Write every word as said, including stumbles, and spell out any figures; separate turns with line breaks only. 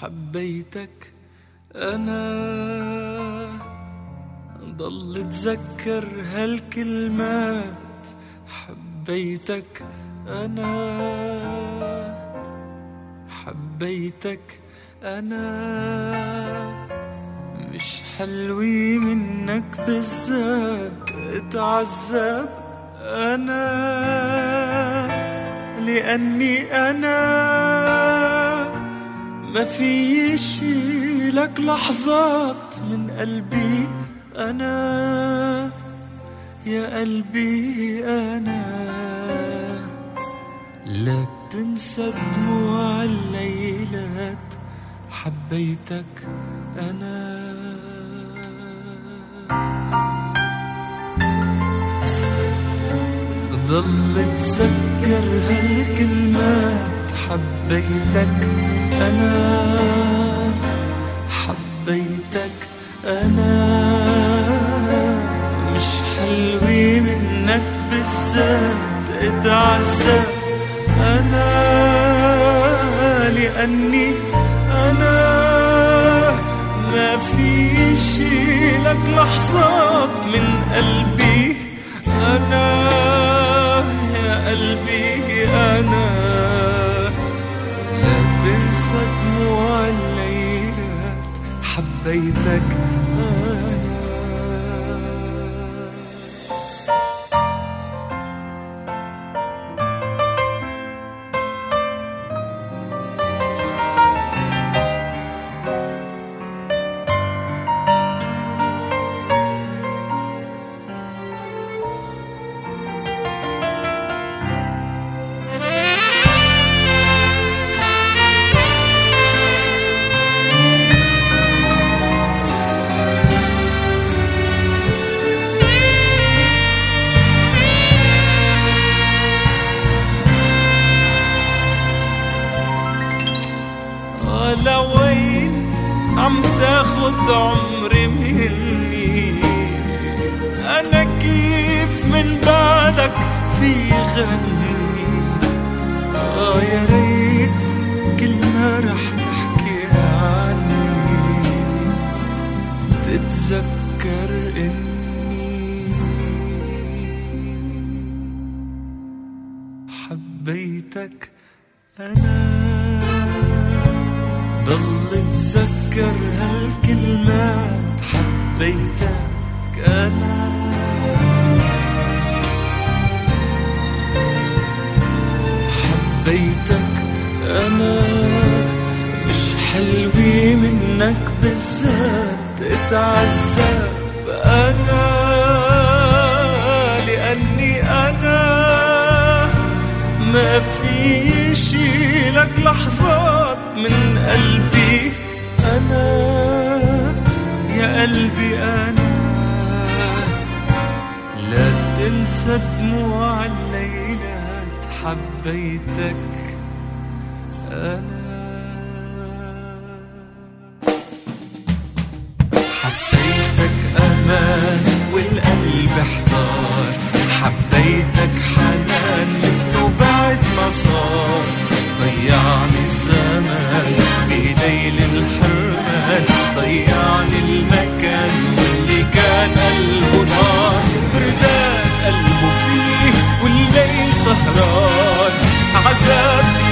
حبيتك أنا، ضل اتذكر هالكلمات. حبيتك أنا، حبيتك أنا، مش حلوي منك بالذات اتعذب أنا، لأني أنا ما في يشيلك لحظات من قلبي أنا، يا قلبي أنا. لا تنسى دموع الليلات، حبيتك أنا. ضل اتذكر هالكلمات. حبيتك أنا، حبيتك أنا، مش حلوي منك بالذات اتعذب أنا، لأني أنا ما في شيلك لحظات من قلبي أنا، يا قلبي أنا. لا تنسى دموع الليلات، حبيتك أنا. لوين عم تاخد عمري مني، أنا كيف من بعدك في غني. آه يا ريت كلمة رح تحكي عني، تتذكر إني حبيتك أنا. ضل اتذكر هالكلمات. حبيتك أنا، حبيتك أنا، مش حلوي منك بالذات اتعذب أنا، لأني أنا ما في يشيلك لحظات من قلبي أنا، يا قلبي أنا. لا تنسى دموع الليلات، حبيتك أنا. حسيتك أمان والقلب احتار، حبيتك حنان مثله بعد ما صار. ضيعني الزمان بليل الحرمان، ضيعني المكان واللي كان قلبه نار. بردان قلبه فيه والليل سهران، عذاب